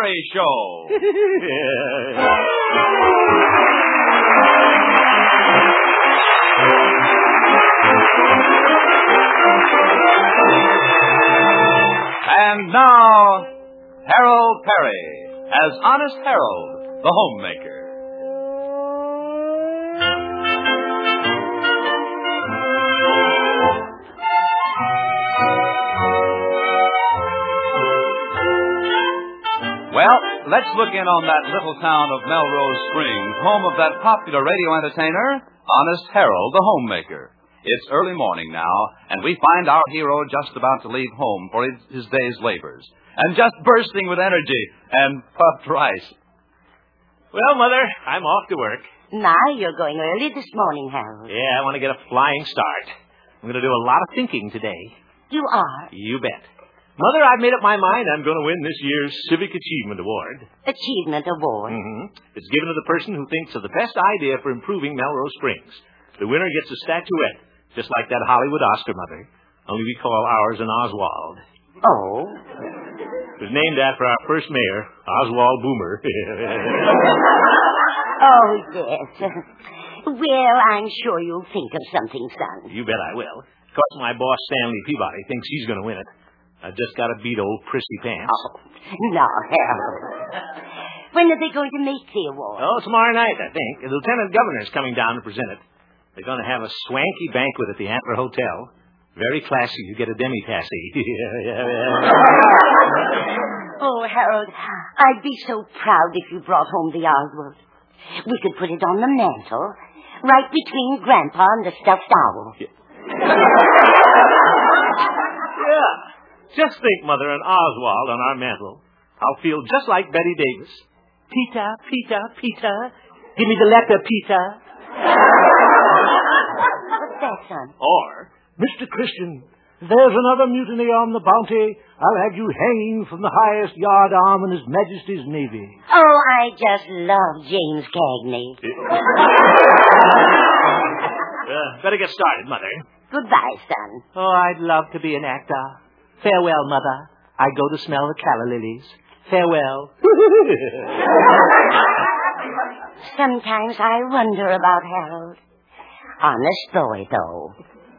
Perry Show. And now, Harold Perry as Honest Harold, the homemaker. Well, let's look in on that little town of Melrose Springs, home of that popular radio entertainer, Honest Harold, the homemaker. It's early morning now, and we find our hero just about to leave home for his day's labors, and just bursting with energy and puffed rice. Well, Mother, I'm off to work. My, you're going early this morning, Harold. Yeah, I want to get a flying start. I'm going to do a lot of thinking today. You are? You bet. Mother, I've made up my mind I'm going to win this year's Civic Achievement Award. Achievement Award? Mm-hmm. It's given to the person who thinks of the best idea for improving Melrose Springs. The winner gets a statuette, just like that Hollywood Oscar, Mother. Only we call ours an Oswald. Oh? It was named after our first mayor, Oswald Boomer. Oh, yes. Well, I'm sure you'll think of something, son. You bet I will. Of course, my boss, Stanley Peabody, thinks he's going to win it. I've just got to beat old Prissy Pants. Oh, no, Harold. When are they going to make the award? Oh, tomorrow night, I think. The lieutenant governor's coming down to present it. They're going to have a swanky banquet at the Antler Hotel. Very classy. You get a demi-tassy. Oh, Harold, I'd be so proud if you brought home the Oswald. We could put it on the mantel, right between Grandpa and the stuffed owl. Yeah. Just think, Mother, an Oswald on our mantel. I'll feel just like Betty Davis. Peter, Peter, Peter. Give me the letter, Peter. What's that, son? Or, Mr. Christian, there's another mutiny on the Bounty. I'll have you hanging from the highest yard arm in His Majesty's Navy. Oh, I just love James Cagney. Better get started, Mother. Goodbye, son. Oh, I'd love to be an actor. Farewell, Mother. I go to smell the calla lilies. Farewell. Sometimes I wonder about Harold. Honest boy, though.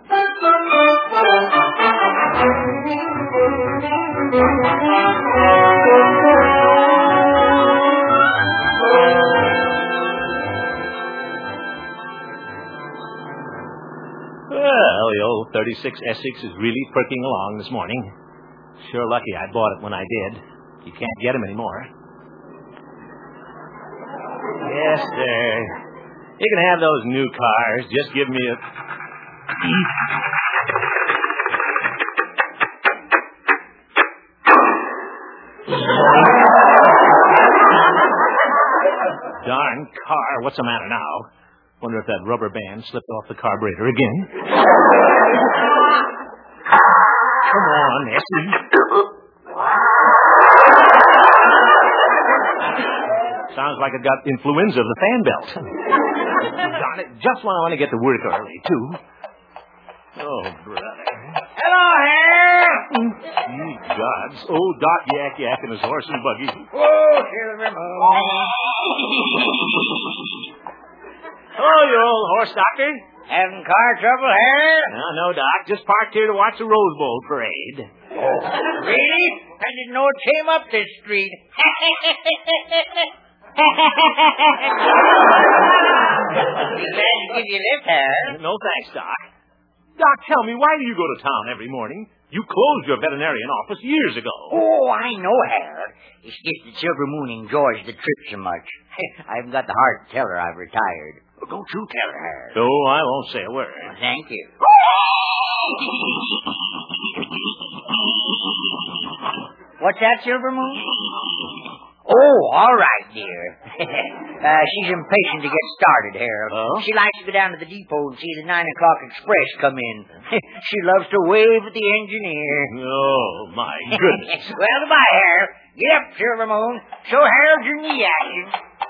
Well, the old 36 Essex is really perking along this morning. Sure lucky I bought it when I did. You can't get them anymore. Yes, sir. You can have those new cars. Just give me a... Darn car. What's the matter now? Wonder if that rubber band slipped off the carburetor again. Come on, Essie. Sounds like it got influenza of the fan belt. Darn it, just when I want to get to work early, too. Oh, brother. Hello, Harold. Ye gods. Old Doc Yak Yak and his horse and buggy. Oh, Silvermoon. Oh, you old horse doctor. Having car trouble, Harold? No, Doc. Just parked here to watch the Rose Bowl parade. Oh, really? I didn't know it came up this street. Glad to give you a lift, Harold. No thanks, Doc. Doc, tell me, why do you go to town every morning? You closed your veterinarian office years ago. Oh, I know, Harold. It's just that Silver Moon enjoys the trip so much. I haven't got the heart to tell her I've retired. Well, don't you tell her, Harold. Oh, I won't say a word. Well, thank you. What's that, Silver Moon? Oh, all right, dear. She's impatient to get started, Harold. Oh? She likes to go down to the depot and see the 9 o'clock express come in. She loves to wave at the engineer. Oh, my goodness. Well, goodbye, Harold. Get up, Silver Moon. Show Harold your knee action.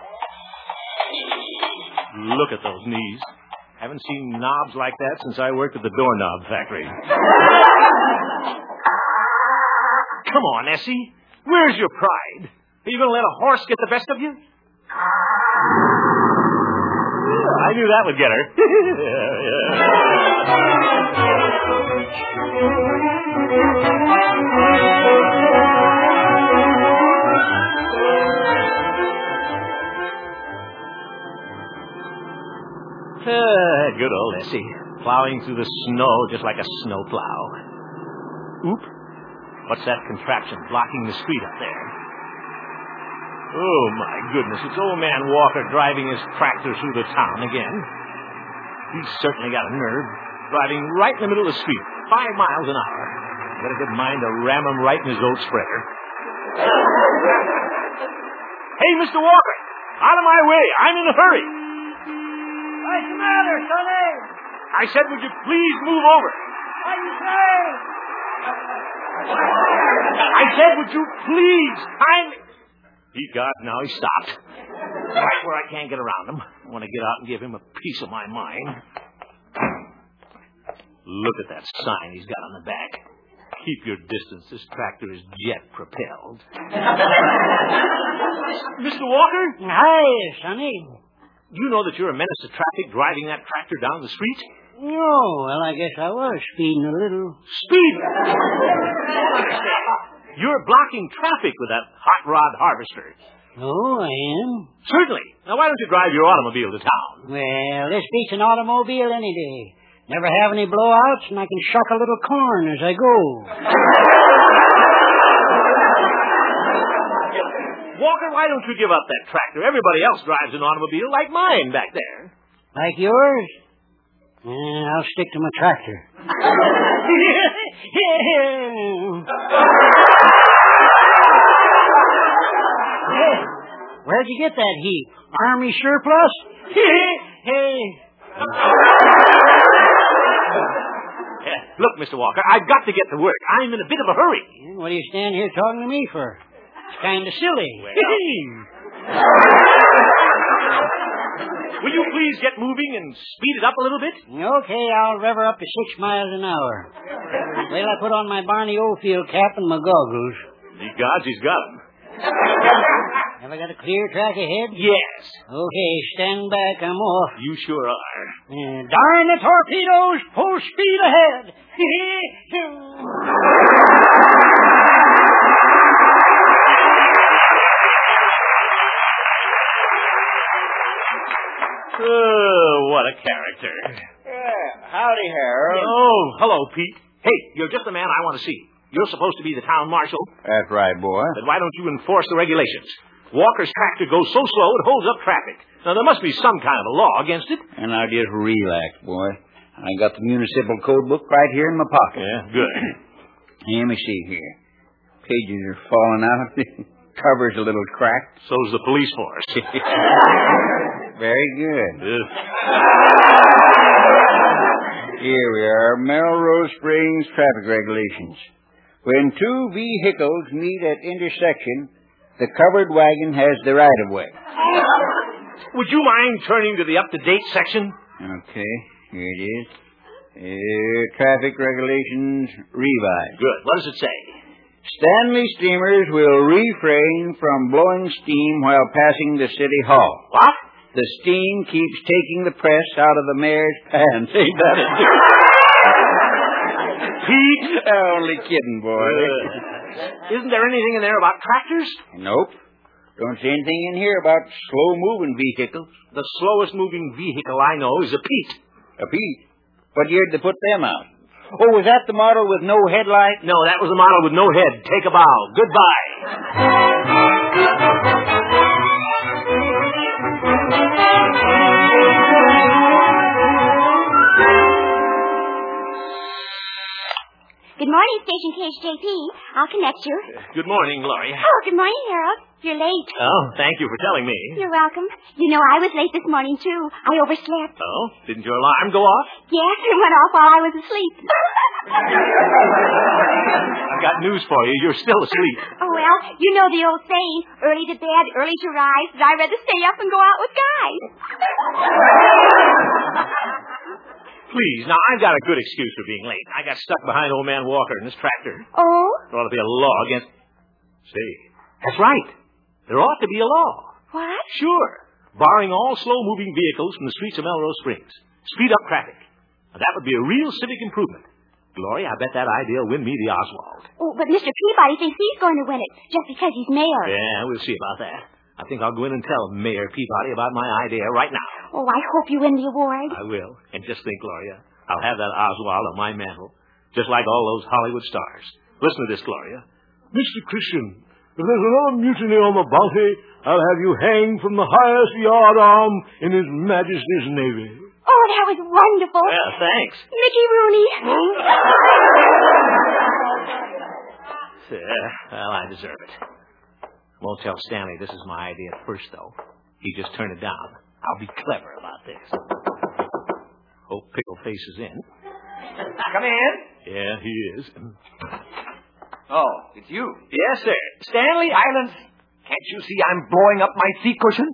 Look at those knees. Haven't seen knobs like that since I worked at the doorknob factory. Come on, Essie. Where's your pride? Are you going to let a horse get the best of you? Yeah, I knew that would get her. Good old Essie, plowing through the snow just like a snowplow. Oop. What's that contraption blocking the street up there? Oh, my goodness, it's old man Walker driving his tractor through the town again. He's certainly got a nerve, driving right in the middle of the street, 5 miles an hour. Got a good mind to ram him right in his old spreader. Hey, Mr. Walker, out of my way. I'm in a hurry. What's the matter, Sonny? I said, would you please move over? What you say? I said, would you please kindly... He got, now he stopped. Right where I can't get around him. I want to get out and give him a piece of my mind. Look at that sign he's got on the back. Keep your distance. This tractor is jet-propelled. Mr. Walker? Hi, Sonny. You know that you're a menace to traffic driving that tractor down the street? No, well, I guess I was speeding a little. Speeding? You're blocking traffic with that hot rod harvester. Oh, I am? Certainly. Now, why don't you drive your automobile to town? Well, this beats an automobile any day. Never have any blowouts, and I can shuck a little corn as I go. Walker, why don't you give up that tractor? Everybody else drives an automobile like mine back there. Like yours? I'll stick to my tractor. Where'd you get that heap? Army surplus? Hey. Look, Mr. Walker, I've got to get to work. I'm in a bit of a hurry. What do you stand here talking to me for? It's kind of silly. Well. Will you please get moving and speed it up a little bit? Okay, I'll rev her up to 6 miles an hour. Wait till I put on my Barney Oldfield cap and my goggles. Ye gods, he's got 'em. Have I got a clear track ahead? Yes. Okay, stand back. I'm off. You sure are. Darn the torpedoes! Full speed ahead! Oh, what a character. Howdy, Harold. Oh, hello, Pete. Hey, you're just the man I want to see. You're supposed to be the town marshal. That's right, boy. Then why don't you enforce the regulations? Walker's tractor goes so slow it holds up traffic. Now, there must be some kind of a law against it. And now just relax, boy. I got the municipal code book right here in my pocket. Yeah, good. Let me see here. Pages are falling out. Cover's a little cracked. So's the police force. Very good. Here we are. Melrose Springs traffic regulations. When two vehicles meet at intersection, the covered wagon has the right-of-way. Would you mind turning to the up-to-date section? Okay, here it is. Traffic regulations revised. Good. What does it say? Stanley steamers will refrain from blowing steam while passing the city hall. What? The steam keeps taking the press out of the mayor's pants. Ain't that it? Pete? Only kidding, boy. Isn't there anything in there about tractors? Nope. Don't see anything in here about slow-moving vehicles. The slowest moving vehicle I know is a Pete. A Pete? What year did they put them out? Oh, was that the model with no headlight? No, that was the model with no head. Take a bow. Goodbye. Good morning, Station KHJP. I'll connect you. Good morning, Gloria. Oh, good morning, Harold. You're late. Oh, thank you for telling me. You're welcome. You know, I was late this morning, too. I overslept. Oh? Didn't your alarm go off? Yes, it went off while I was asleep. I've got news for you. You're still asleep. Oh, well, you know the old saying, early to bed, early to rise, but I'd rather stay up and go out with guys. Please, now, I've got a good excuse for being late. I got stuck behind old man Walker in his tractor. Oh? There ought to be a law against... Say, that's right. There ought to be a law. What? Sure. Barring all slow-moving vehicles from the streets of Melrose Springs. Speed up traffic. Now, that would be a real civic improvement. Gloria, I bet that idea will win me the Oswald. Oh, but Mr. Peabody thinks he's going to win it just because he's mayor. Yeah, we'll see about that. I think I'll go in and tell Mayor Peabody about my idea right now. Oh, I hope you win the award. I will. And just think, Gloria, I'll have that Oswald on my mantle, just like all those Hollywood stars. Listen to this, Gloria. Mr. Christian, if there's another mutiny on the Bounty, I'll have you hanged from the highest yard arm in His Majesty's Navy. Oh, that was wonderful. Yeah, thanks. Mickey Rooney. Well, I deserve it. Won't tell Stanley this is my idea at first, though. He just turned it down. I'll be clever about this. Hope Pickle Face is in. Come in. Yeah, he is. Oh, it's you. Yes, sir. Stanley, Silence. Can't you see I'm blowing up my seat cushion?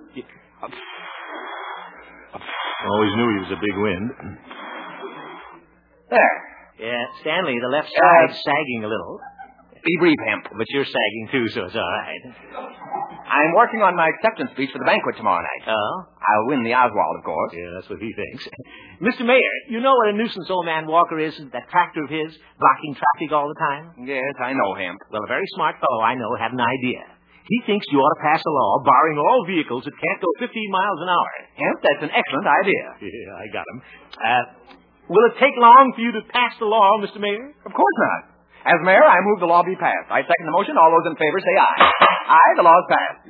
Always knew he was a big wind. There. Yeah, Stanley, the left side's sagging a little. Be brief, Hemp. But you're sagging, too, so it's all right. I'm working on my acceptance speech for the banquet tomorrow night. Oh? I'll win the Oswald, of course. Yeah, that's what he thinks. Mr. Mayor, you know what a nuisance old man Walker is, that tractor of his, blocking traffic all the time? Yes, I know, Hemp. Well, a very smart fellow I know had an idea. He thinks you ought to pass a law barring all vehicles that can't go 15 miles an hour. Hemp, that's an excellent idea. Yeah, I got him. Will it take long for you to pass the law, Mr. Mayor? Of course not. As mayor, I move the law be passed. I second the motion. All those in favor say aye. Aye, the law's passed.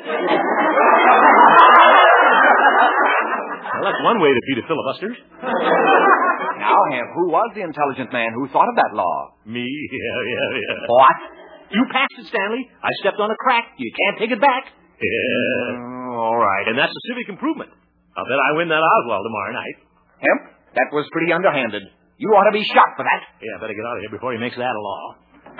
Well, that's one way to beat a filibuster. Now, Hemp, who was the intelligent man who thought of that law? Me? Yeah. What? You passed it, Stanley. I stepped on a crack. You can't take it back. Yeah. All right. And that's a civic improvement. I'll bet I win that Oswald tomorrow night. Hemp, that was pretty underhanded. You ought to be shot for that. Yeah, I better get out of here before he makes that a law.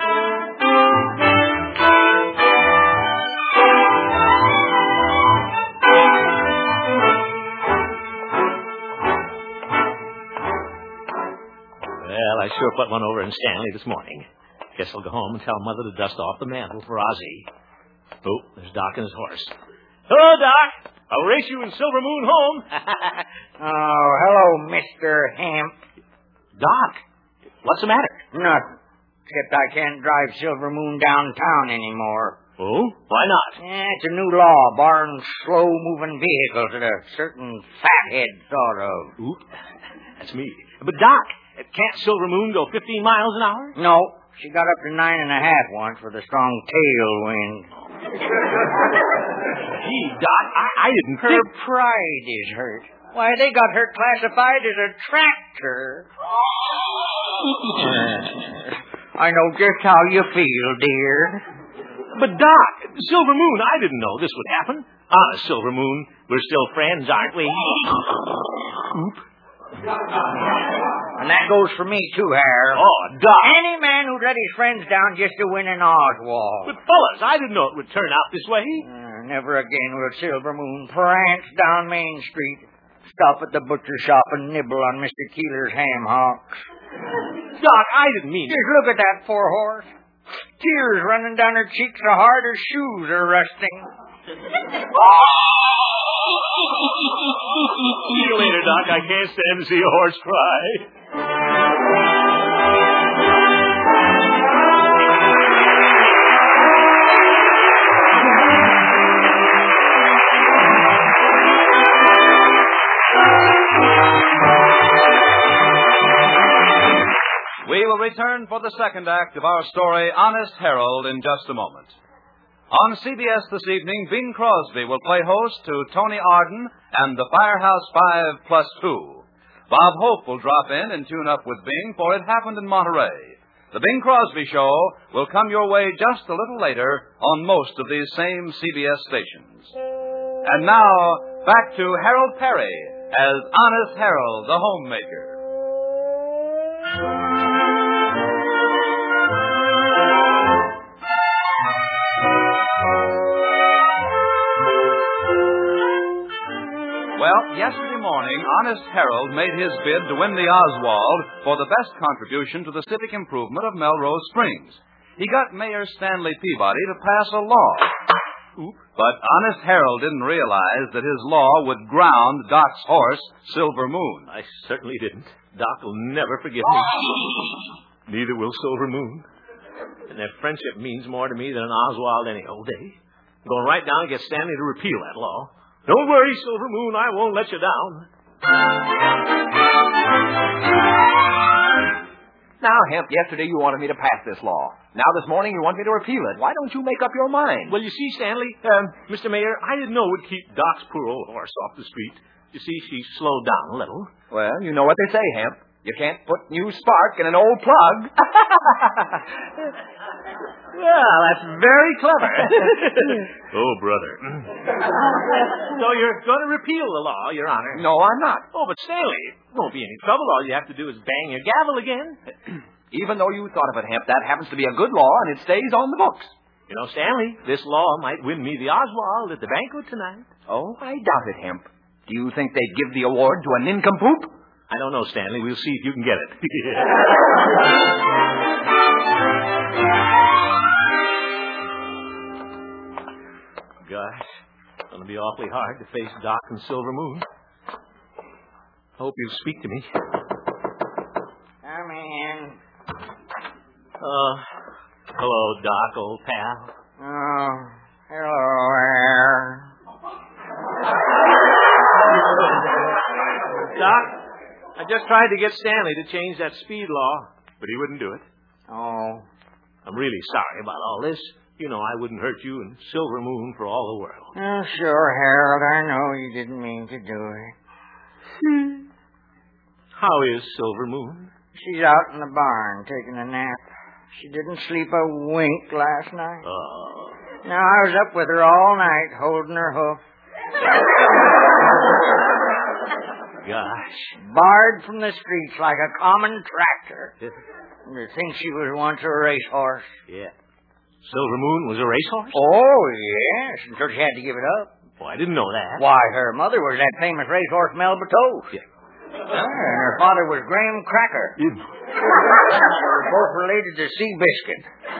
Well, I sure put one over in Stanley this morning. Guess I'll go home and tell Mother to dust off the mantle for Ozzie. Oh, there's Doc and his horse. Hello, Doc. I'll race you in Silver Moon home. Oh, hello, Mr. Hemp. Doc, what's the matter? Nothing. Except I can't drive Silver Moon downtown anymore. Oh? Why not? It's a new law barring slow-moving vehicles that a certain fathead thought of. Oop, that's me. But, Doc, can't Silver Moon go 15 miles an hour? No. She got up to 9.5 once with a strong tailwind. Gee, Doc, I didn't Her pride is hurt. Why, they got her classified as a tractor. I know just how you feel, dear. But, Doc, Silver Moon, I didn't know this would happen. Honest, Silver Moon, we're still friends, aren't we? Oop. And that goes for me, too, Harold. Oh, Doc. Any man who'd let his friends down just to win an Oswald. But, fellas, I didn't know it would turn out this way. Never again will Silver Moon prance down Main Street, stop at the butcher shop and nibble on Mr. Keeler's ham hocks. Doc, I didn't mean Just look at that poor horse. Tears running down her cheeks so hard her shoes are rusting. See you later, Doc. I can't stand to see a horse cry. We will return for the second act of our story, Honest Harold, in just a moment. On CBS this evening, Bing Crosby will play host to Tony Arden and the Firehouse 5+2. Bob Hope will drop in and tune up with Bing for It Happened in Monterey. The Bing Crosby Show will come your way just a little later on most of these same CBS stations. And now, back to Harold Perry as Honest Harold, the homemaker. Well, yesterday morning, Honest Harold made his bid to win the Oswald for the best contribution to the civic improvement of Melrose Springs. He got Mayor Stanley Peabody to pass a law. Oop. But Honest Harold didn't realize that his law would ground Doc's horse, Silver Moon. I certainly didn't. Doc will never forgive me. Neither will Silver Moon. And their friendship means more to me than an Oswald any old day. I'm going right down and get Stanley to repeal that law. Don't worry, Silver Moon, I won't let you down. Now, Hemp, yesterday you wanted me to pass this law. Now this morning you want me to repeal it. Why don't you make up your mind? Well, you see, Stanley, Mr. Mayor, I didn't know it would keep Doc's poor old horse off the street. You see, she slowed down a little. Well, you know what they say, Hemp. You can't put new spark in an old plug. Well, that's very clever. Oh, brother. So you're going to repeal the law, Your Honor? No, I'm not. Oh, but Stanley, it won't be any trouble. All you have to do is bang your gavel again. Even though you thought of it, Hemp, that happens to be a good law, and it stays on the books. You know, Stanley, this law might win me the Oswald at the banquet tonight. Oh, I doubt it, Hemp. Do you think they'd give the award to a nincompoop? I don't know, Stanley. We'll see if you can get it. Gosh, it's going to be awfully hard to face Doc and Silver Moon. I hope you'll speak to me. Come in. Hello, Doc, old pal. Oh, hello there. Doc, I just tried to get Stanley to change that speed law, but he wouldn't do it. Oh. I'm really sorry about all this. You know, I wouldn't hurt you and Silver Moon for all the world. Oh, sure, Harold. I know you didn't mean to do it. How is Silver Moon? She's out in the barn taking a nap. She didn't sleep a wink last night. Oh. Now, I was up with her all night holding her hoof. Gosh. Barred from the streets like a common tractor. To think she was once a racehorse. Yeah. Silver Moon was a racehorse? Oh, yes, until she had to give it up. Oh, I didn't know that. Why, her mother was that famous racehorse Mel Bateau. Yeah. And her father was Graham Cracker. They were both related to Seabiscuit.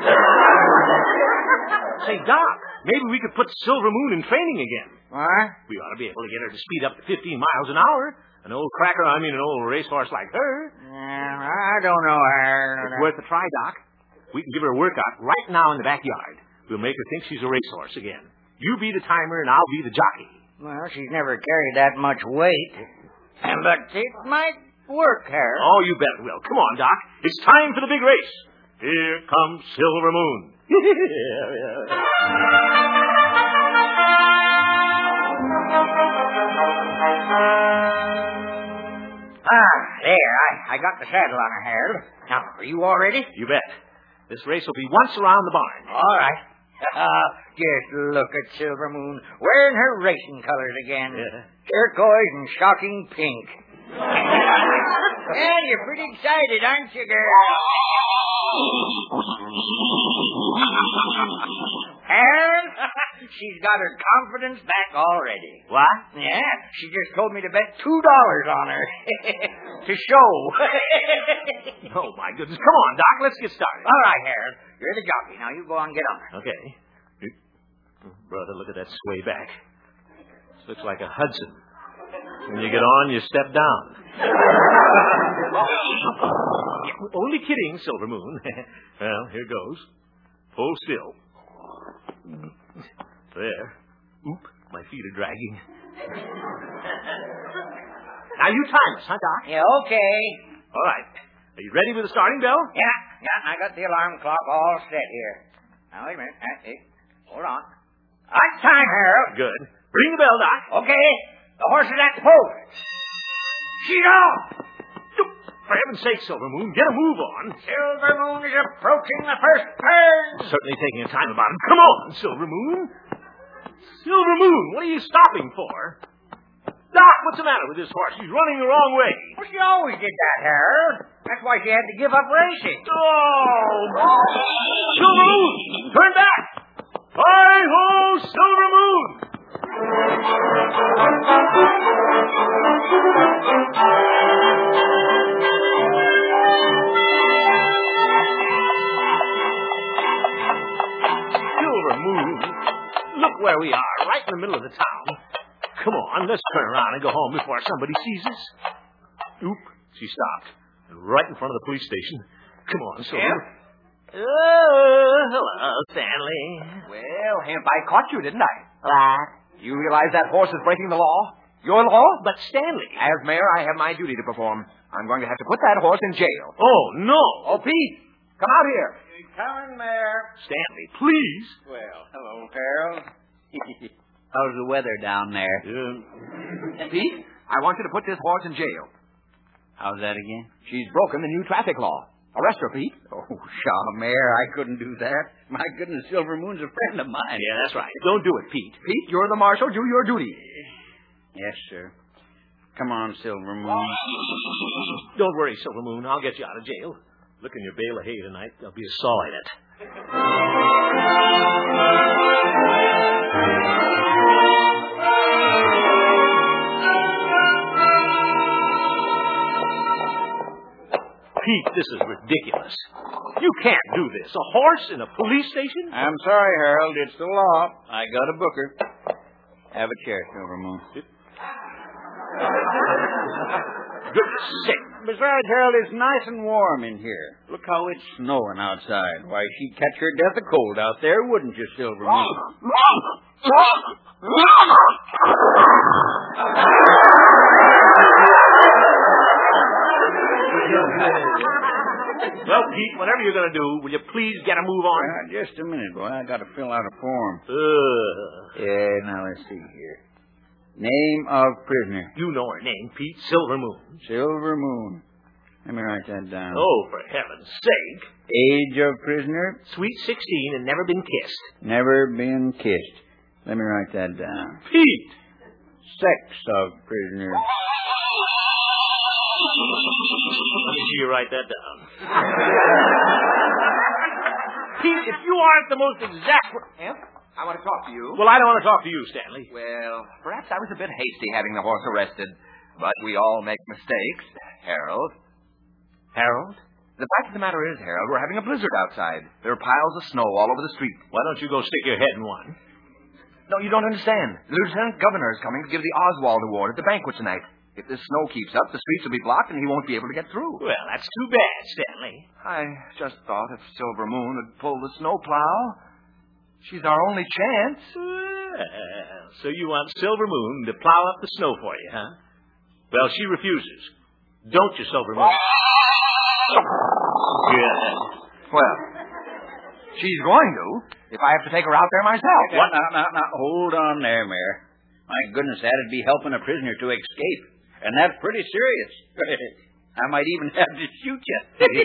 Say, Doc, maybe we could put Silver Moon in training again. What? We ought to be able to get her to speed up to 15 miles an hour. An old an old racehorse like her. I don't know, Harold. It's worth a try, Doc. We can give her a workout right now in the backyard. We'll make her think she's a racehorse again. You be the timer and I'll be the jockey. Well, she's never carried that much weight. But it might work, Harold. Oh, you bet it will. Come on, Doc. It's time for the big race. Here comes Silver Moon. There. I got the saddle on her, Harold. Now, are you all ready? You bet. This race will be once around the barn. All right. Just look at Silver Moon wearing her racing colors again. Yeah. Turquoise and shocking pink. Well, you're pretty excited, aren't you, girl? Harold, she's got her confidence back already. What? Yeah, she just told me to bet $2 on her. To show. Oh, my goodness. Come on, Doc. Let's get started. All right, Harold. You're the jockey. Now you go on and get on her. Okay. Brother, look at that sway back. This looks like a Hudson. When you get on, you step down. Only kidding, Silver Moon. Well, here goes. Hold still. There. Oop, my feet are dragging. Now you time us, huh, Doc? Yeah, okay. All right. Are you ready with the starting bell? Yeah, I got the alarm clock all set here. Now, wait a minute. Hold on. Right time, Harold. Good. Ring the bell, Doc. Okay. The horse is at the post. She's off. For heaven's sake, Silver Moon, get a move on. Silver Moon is approaching the first turn. Certainly taking your time about it. Come on, Silver Moon. Silver Moon, what are you stopping for? Doc, what's the matter with this horse? She's running the wrong way. Well, she always did that, Harold. That's why she had to give up racing. Oh! Silver Moon, turn back. Hi-ho, Silver Moon. Silver Moon, look where we are, right in the middle of the town. Come on, let's turn around and go home before somebody sees us. Oop, she stopped. Right in front of the police station. Come on, Silver. Oh, hello, Stanley. Well, Hemp, I caught you, didn't I? What? You realize that horse is breaking the law? Your law? But Stanley. As mayor, I have my duty to perform. I'm going to have to put that horse in jail. Oh, no. Oh, Pete, come out here. Coming, Mayor. Stanley, please. Well, hello, Harold. How's the weather down there? Pete, I want you to put this horse in jail. How's that again? She's broken the new traffic law. Arrest her, Pete. Oh, pshaw, Mayor, I couldn't do that. My goodness, Silver Moon's a friend of mine. Yeah, that's right. Don't do it, Pete. Pete, you're the marshal. Do your duty. Yes, sir. Come on, Silver Moon. Don't worry, Silver Moon. I'll get you out of jail. Look in your bale of hay tonight. There'll be a saw in it. Pete, this is ridiculous. You can't do this. A horse in a police station? I'm sorry, Harold. It's the law. I got a booker. Have a chair, Silver Moon. Goodness sake. Besides, Harold, it's nice and warm in here. Look how it's snowing outside. Why, she'd catch her death of cold out there, wouldn't you, Silver Moon? Well, Pete, whatever you're going to do, will you please get a move on? Just a minute, boy. I got to fill out a form. Now let's see here. Name of prisoner. You know her name, Pete. Silver Moon. Silver Moon. Let me write that down. Oh, for heaven's sake. Age of prisoner. Sweet 16 and never been kissed. Never been kissed. Let me write that down. Pete. Sex of prisoner. Let me see you write that down. Pete, if you aren't the most exact... Hemp, I want to talk to you. Well, I don't want to talk to you, Stanley. Well, perhaps I was a bit hasty having the horse arrested. But we all make mistakes, Harold. Harold? The fact of the matter is, Harold, we're having a blizzard outside. There are piles of snow all over the street. Why don't you go stick your head in one? No, you don't understand. The Lieutenant Governor is coming to give the Oswald Award at the banquet tonight. If this snow keeps up, the streets will be blocked and he won't be able to get through. Well, that's too bad, Stanley. I just thought if Silver Moon would pull the snowplow, she's our only chance. Well, so you want Silver Moon to plow up the snow for you, huh? Well, she refuses. Don't you, Silver Moon? Good. Well, she's going to, if I have to take her out there myself. What? Now, hold on there, Mayor. My goodness, that'd be helping a prisoner to escape. And that's pretty serious. I might even have to shoot you.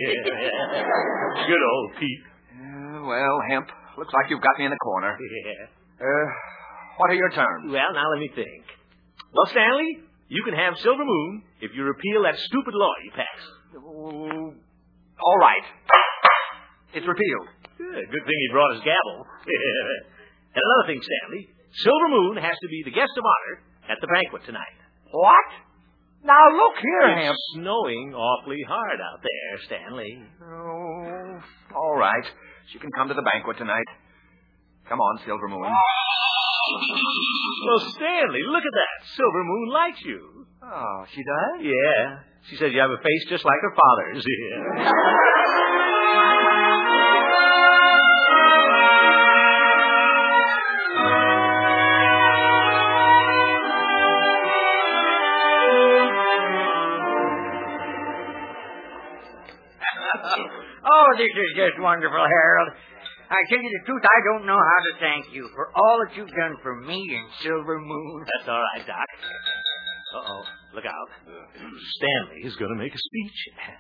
Good old Pete. Well, Hemp, looks like you've got me in the corner. Yeah. What are your terms? Well, now let me think. Well, Stanley, you can have Silver Moon if you repeal that stupid law you passed. All right. It's repealed. Good thing he brought his gavel. And another thing, Stanley, Silver Moon has to be the guest of honor at the banquet tonight. What? Now, look here, Hemp. It's snowing awfully hard out there, Stanley. Oh, all right. She can come to the banquet tonight. Come on, Silver Moon. Well, Stanley, look at that. Silver Moon likes you. Oh, she does? Yeah. She says you have a face just like her father's. Yeah. Oh, this is just wonderful, Harold. I tell you the truth, I don't know how to thank you for all that you've done for me and Silver Moon. That's all right, Doc. Uh-oh. Look out. Stanley is going to make a speech.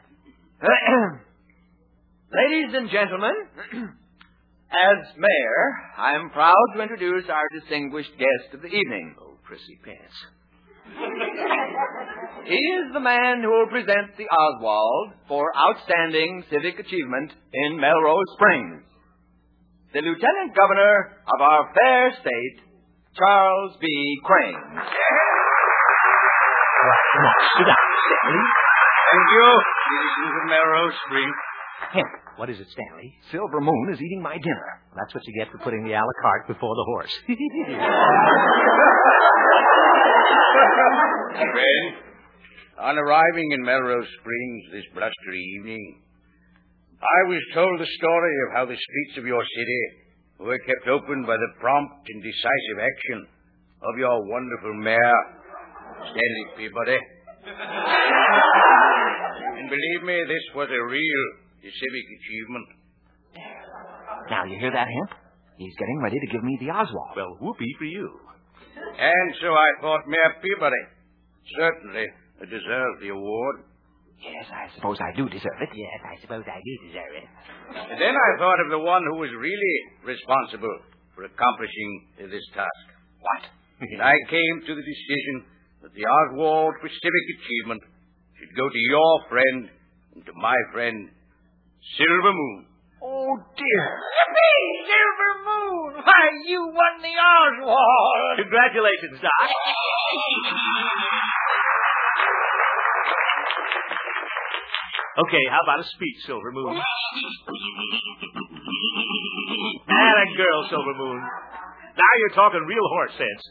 Ladies and gentlemen, as mayor, I am proud to introduce our distinguished guest of the evening. Oh, prissy pants. He is the man who will present the Oswald for outstanding civic achievement in Melrose Springs. The Lieutenant Governor of our fair state, Charles B. Crane. All right, come on, sit down, Stanley. Thank you. Citizens of Melrose Springs. Hemp, What is it, Stanley? Silver Moon is eating my dinner. That's what you get for putting the a la carte before the horse. Friend, on arriving in Melrose Springs this blustery evening, I was told the story of how the streets of your city were kept open by the prompt and decisive action of your wonderful mayor, Stanley Peabody. And believe me, this was a real civic achievement. Now, you hear that, Hemp? He's getting ready to give me the Oswald. Well, whoopee for you. And so I thought Mayor Peabody certainly deserved the award. Yes, I suppose I do deserve it. Yes, I suppose I do deserve it. And then I thought of the one who was really responsible for accomplishing this task. What? And I came to the decision that the Oswald for civic achievement should go to your friend and to my friend, Silver Moon. Oh, dear. Yippee! Silver Moon! Why, you won the Oswald! Congratulations, Doc. Okay, how about a speech, Silver Moon? Atta girl, Silver Moon. Now you're talking real horse sense.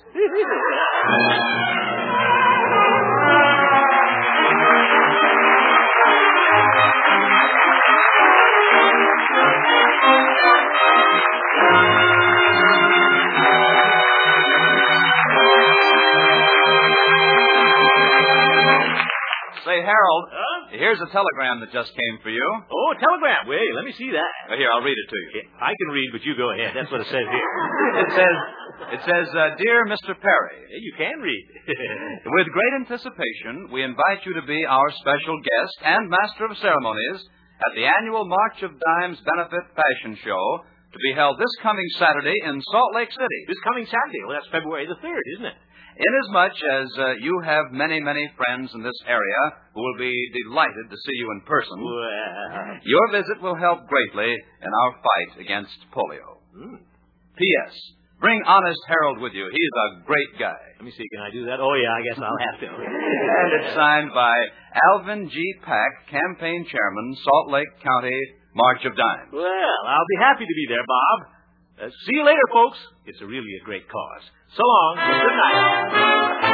Say, Harold, here's a telegram that just came for you. Oh, a telegram. Wait, let me see that. Here, I'll read it to you. I can read, but you go ahead. That's what it says here. It says, Dear Mr. Perry. You can read. With great anticipation, we invite you to be our special guest and master of ceremonies at the annual March of Dimes Benefit Fashion Show to be held this coming Saturday in Salt Lake City. This coming Saturday? Well, that's February the 3rd, isn't it? Inasmuch as you have many, many friends in this area who will be delighted to see you in person, your visit will help greatly in our fight against polio. P.S. Bring Honest Harold with you. He's a great guy. Let me see. Can I do that? Oh, yeah, I guess I'll have to. And it's signed by Alvin G. Pack, Campaign Chairman, Salt Lake County, March of Dimes. Well, I'll be happy to be there, Bob. See you later, folks. It's really a great cause. So long. Good night.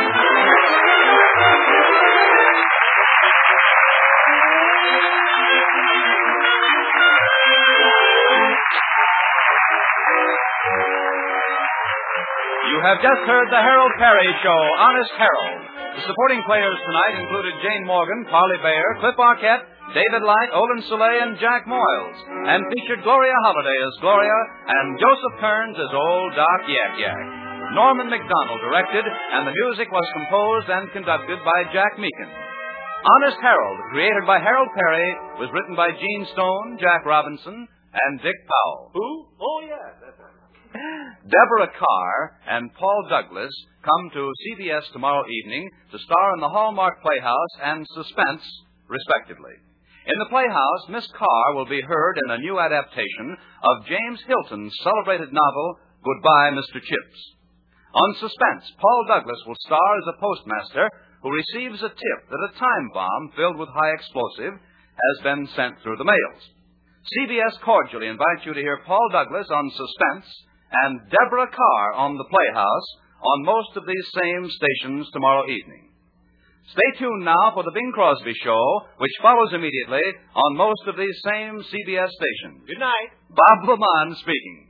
You have just heard the Harold Perry Show, Honest Harold. The supporting players tonight included Jane Morgan, Parley Bayer, Cliff Arquette, David Light, Olin Soleil, and Jack Moyles, and featured Gloria Holliday as Gloria and Joseph Kearns as Old Doc Yak Yak. Norman McDonald directed, and the music was composed and conducted by Jack Meakin. Honest Harold, created by Harold Perry, was written by Gene Stone, Jack Robinson, and Dick Powell. Who? Oh, yeah, that's right. Deborah Carr and Paul Douglas come to CBS tomorrow evening to star in the Hallmark Playhouse and Suspense, respectively. In the Playhouse, Miss Carr will be heard in a new adaptation of James Hilton's celebrated novel, Goodbye, Mr. Chips. On Suspense, Paul Douglas will star as a postmaster who receives a tip that a time bomb filled with high explosive has been sent through the mails. CBS cordially invites you to hear Paul Douglas on Suspense and Deborah Carr on the Playhouse on most of these same stations tomorrow evening. Stay tuned now for the Bing Crosby Show, which follows immediately on most of these same CBS stations. Good night. Bob Lamont speaking.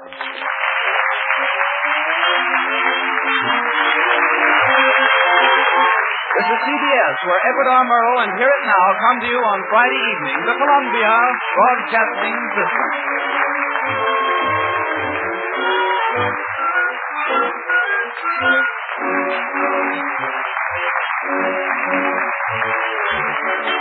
This is CBS, where Edward R. Murrow and Hear It Now come to you on Friday evening, the Columbia Broadcasting System.